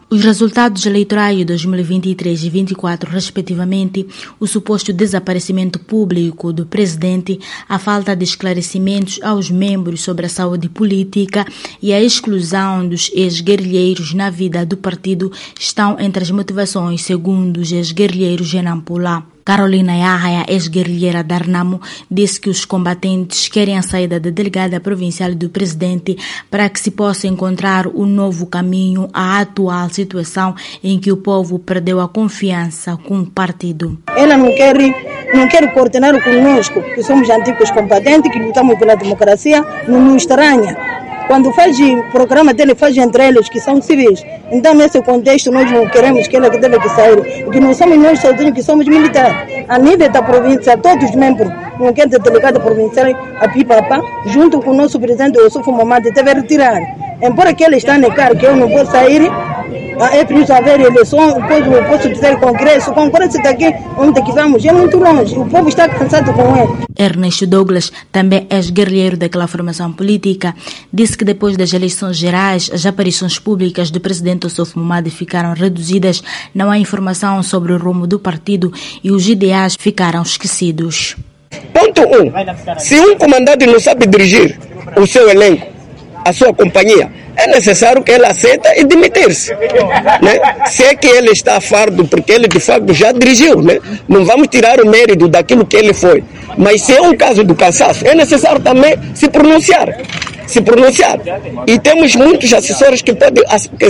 Os resultados eleitorais de 2023 e 2024, respectivamente, o suposto desaparecimento público do presidente, a falta de esclarecimentos aos membros sobre a saúde política e a exclusão dos ex-guerrilheiros na vida do partido estão entre as motivações, segundo os ex-guerrilheiros em Nampula. Carolina Yahya, ex-guerrilheira da Renamo, disse que os combatentes querem a saída da delegada provincial do presidente para que se possa encontrar um novo caminho à atual situação em que o povo perdeu a confiança com o partido. Ela não quer coordenar conosco, que somos antigos combatentes, que lutamos pela democracia, não nos estranha. Quando faz o programa dele, faz entre eles que são civis. Então, nesse contexto, nós não queremos que ela deve sair. Porque não somos nós sozinhos que somos militares. A nível da província, todos os membros, não quer ter delegado provincial, a Pipapa, junto com o nosso presidente, o Sofo Mamadi, deve retirar. Embora que ele está a negar que eu não vou sair, é preciso haver eleição, eu posso dizer congresso daqui onde que vamos, é muito longe, o povo está cansado com ele. Ernesto Douglas, também ex-guerrilheiro daquela formação política, disse que depois das eleições gerais, as aparições públicas do presidente Osofo Mamadi ficaram reduzidas, não há informação sobre o rumo do partido e os ideais ficaram esquecidos. Ponto 1. Se um comandante não sabe dirigir o seu elenco, a sua companhia, é necessário que ele aceite e demitir-se. Né? Se é que ele está a fardo, porque ele de facto já dirigiu, né? Não vamos tirar o mérito daquilo que ele foi. Mas se é um caso do cansaço, é necessário também se pronunciar. E temos muitos assessores que podem,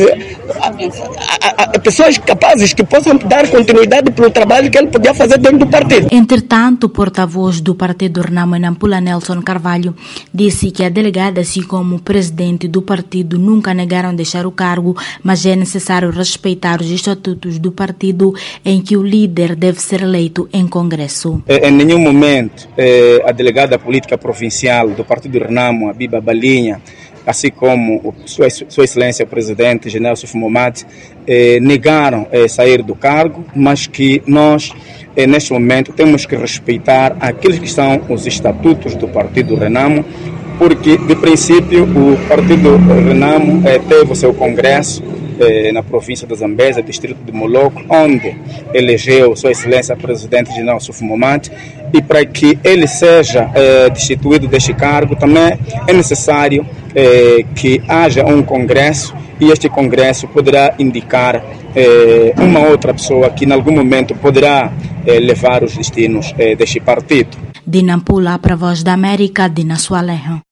pessoas capazes que possam dar continuidade para o trabalho que ele podia fazer dentro do partido. Entretanto, o porta-voz do partido Renamo em Nampula, Nelson Carvalho, disse que a delegada, assim como o presidente do partido, nunca negaram deixar o cargo, mas é necessário respeitar os estatutos do partido em que o líder deve ser eleito em congresso. Em nenhum momento a delegada política provincial do partido Renamo, a Biba Balinha, assim como Sua Excelência o Presidente General Sofo Mamadi, negaram sair do cargo, mas que nós, neste momento, temos que respeitar aqueles que são os estatutos do partido Renamo, porque, de princípio, o partido Renamo teve o seu congresso na província da Zambésia, distrito de Moloco, onde elegeu Sua Excelência Presidente General Sofo Mamadi, e para que ele seja destituído deste cargo, também é necessário que haja um congresso, e este congresso poderá indicar uma outra pessoa que, em algum momento, poderá levar os destinos deste partido. De Nampula, para a Voz da América, Dina Sualejo.